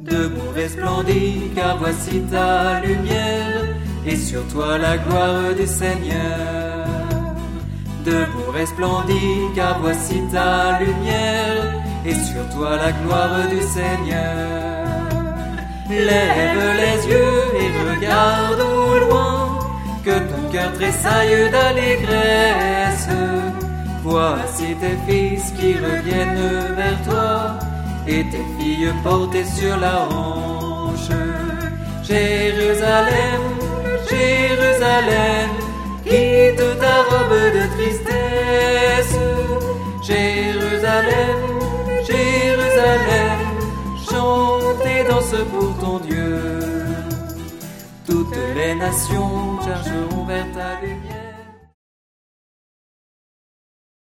Debout resplendis, car voici ta lumière, et sur toi la gloire du Seigneur. Debout resplendis, car voici ta lumière, et sur toi la gloire du Seigneur. Lève les yeux et regarde au loin, que ton cœur tressaille d'allégresse. Voici tes fils qui reviennent vers toi, et tes filles portées sur la hanche. Jérusalem, Jérusalem, quitte ta robe de tristesse. Jérusalem, Jérusalem, chante et danse pour ton Dieu. Toutes les nations chargeront vers ta